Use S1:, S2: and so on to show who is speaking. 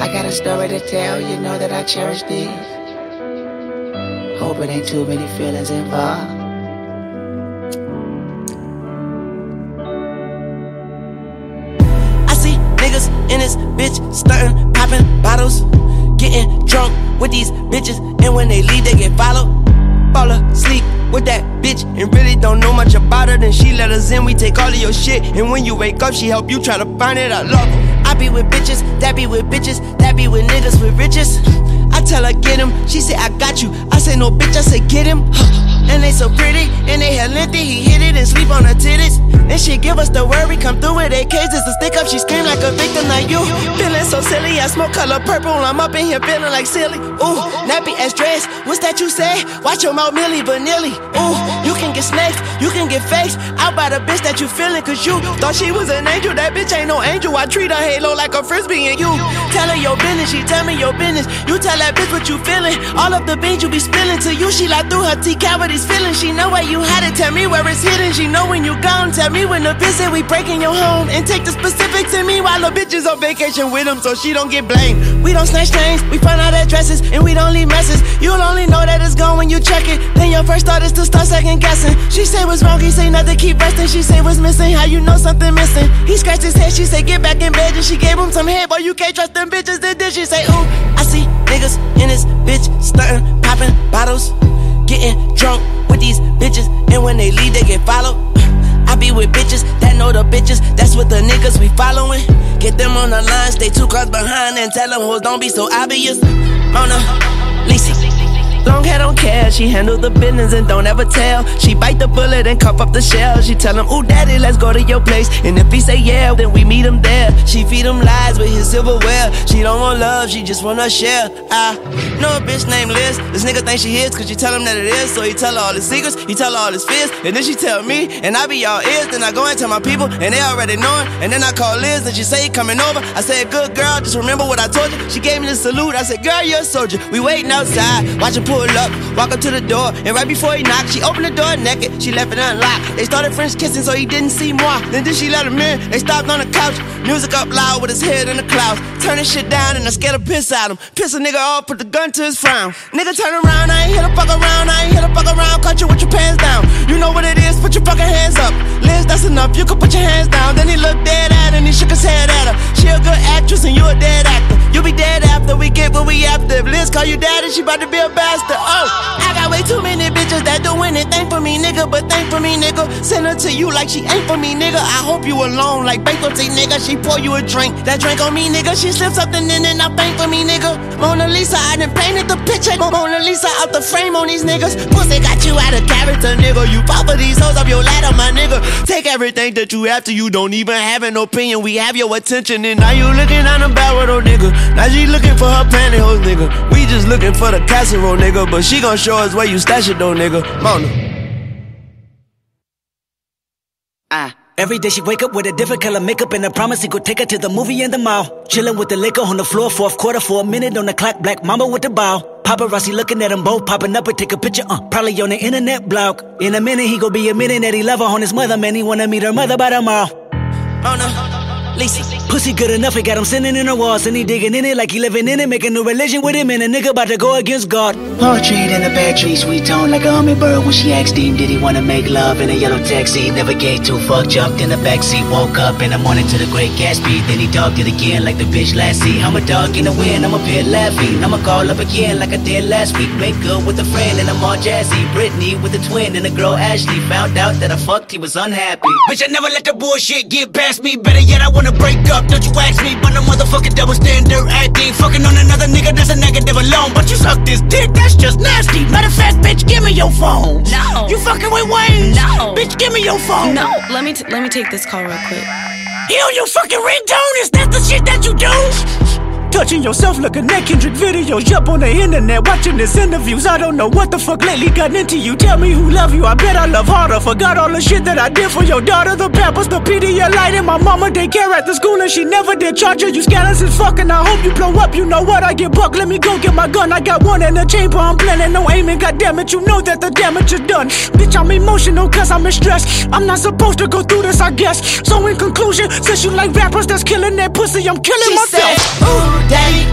S1: I got a story to tell, you know that I cherish these. Hope it ain't too many feelings involved.
S2: I see niggas in this bitch stuntin', poppin' bottles, getting drunk with these bitches, and when they leave they get followed. Fall asleep with that bitch and really don't know much about her. Then she let us in, we take all of your shit, and when you wake up she help you try to find it. I love her. I be with bitches, that be with bitches, that be with niggas with riches. I tell her get him, she say I got you. I say no bitch, I say get him. And they so pretty, and they hair lengthy, he hit it and sleep on her titties. Then she give us the word, we come through with AKs, it's a stick up, she scream like a victim like you. Feeling so silly, I smoke color purple, I'm up in here feeling like silly. Ooh, nappy ass dress, what's that you say? Watch your mouth Millie Vanilli. Ooh, you can get snakes, you can get fakes, out by the bitch that you feeling, cause you thought she was an angel, that bitch ain't no angel. I treat her halo like a frisbee, and you tell her your business, she tell me your business. You tell that bitch what you feeling, all of the beans you be spilling. To you, she like through her T cavities feeling. She know where you had it, tell me where it's hidden. She know when you gone, tell me when the bitch said we breaking your home. And take the specifics in me while the bitch is on vacation with him, so she don't get blamed. We don't snatch chains, we find out addresses, and we don't leave messes. You'll only know that it's gone when you check it. Then your first thought is to start second guessing. She say what's wrong, he say nothing, keep resting. She say what's missing, how you know something missing. He scratched his head, she say get back in bed. And she gave him some head, boy you can't trust them bitches. Then she say ooh, I see niggas in this bitch stuntin', poppin' bottles, getting drunk with these bitches, and when they leave they get followed. I be with bitches that know the bitches, that's what the niggas we following. Get them on the line, stay 2 cars behind, and tell them hoes don't be so obvious. Mona Lisa, long hair don't care, she handle the business and don't ever tell. She bite the bullet and cuff up the shell. She tell him, ooh daddy, let's go to your place. And if he say yeah, then we meet him there. She feed him lies with his silverware. She don't want love, she just wanna share. I know a bitch named Liz, this nigga think she is, cause she tell him that it is. So he tell her all his secrets, he tell her all his fears. And then she tell me, and I be all ears. Then I go and tell my people, and they already know it. And then I call Liz, and she say he coming over. I said, good girl, just remember what I told you. She gave me the salute, I said, girl, you're a soldier. We waiting outside, watch her pull up, walk up to the door, and right before he knocked, she opened the door naked, she left it unlocked. They started French kissing so he didn't see more. Then she let him in, they stopped on the couch, music up loud with his head in the clouds. Turning shit down and I scared to piss at him. Piss a nigga off, put the gun to his frown. Nigga turn around, I ain't here to fuck around, I ain't here to fuck around. Caught you with your pants down, you know what it is, put your fucking hands up. Liz, that's enough, you can put your hands down. Then he looked dead at her and he shook his head at her. She a good actress and you a dead actor. You be dead after we get what we after. If Liz call you daddy, she about to be a bastard. Oh, I got way too many bitches that do anything for me, nigga. But thank for me, nigga. Send her to you like she ain't for me, nigga. I hope you alone like bankruptcy, nigga. She pour you a drink, that drink on me, nigga. She slipped something in and I thank for me, nigga. Mona Lisa, I done painted the picture. Mona Lisa out the frame on these niggas. Pussy got you out of character, nigga. You fall for these hoes up your ladder, my nigga. Take everything that you have to, you don't even have an opinion. We have your attention and now you looking on the barrel, though, nigga. Now she looking for her pantyhose, nigga. We just looking for the casserole, nigga. But she gon' show us where you stash it, though, nigga. Mona.
S3: Every day she wake up with a different color makeup and a promise he could take her to the movie and the mall. Chillin' with the liquor on the floor, fourth quarter for a minute on the clock. Black mama with the bow. Paparazzi looking at them both, popping up and take a picture, probably on the internet blog. In a minute he gon' be admitting that he love her on his mother, man. He wanna meet her mother by tomorrow.
S2: Mona Lisa.
S3: Pussy good enough, he got him sitting in the walls, and he digging in it like he living in it, making a religion with him, and a nigga about to go against God.
S1: Poetry in the bad tree, sweet tone like a hummingbird. When she asked him, did he wanna make love in a yellow taxi? Never gave 2 fuck, jumped in the backseat, woke up in the morning to the Great Gatsby. Then he dogged it again like the bitch last see. I'm a dog in the wind, I'm a pit laughing. I'ma call up again like I did last week. Make good with a friend and I'm all jazzy. Brittany with a twin and a girl Ashley. Found out that I fucked, he was unhappy.
S3: Bitch, I never let the bullshit get past me. Better yet, I wanna break up, don't you ask me. But a motherfucking double standard acting. Fucking on another nigga, that's a negative alone. But you suck this dick, that's just nasty. Matter of fact, bitch, give me your phone.
S4: No.
S3: You fucking with Wayne?
S4: No.
S3: Bitch, give me your phone.
S4: No, let me take this call real quick.
S3: He on your fucking ringtone? Is that the shit that you do? Touching yourself, looking at Kendrick videos, up on the internet, watching his interviews. I don't know what the fuck lately got into you. Tell me who love you, I bet I love harder. Forgot all the shit that I did for your daughter. The Pampers, the Pedialyte, and my mama daycare at the school, and she never did charge her. You scandalous as fuck, and I hope you blow up. You know what, I get buck, let me go get my gun. I got one in the chamber, I'm planning no aiming. Goddamn it, you know that the damage is done. Bitch, I'm emotional cause I'm in stress. I'm not supposed to go through this, I guess. So in conclusion, since you like rappers that's killing that pussy, I'm killing myself.
S2: Said, ooh, daddy,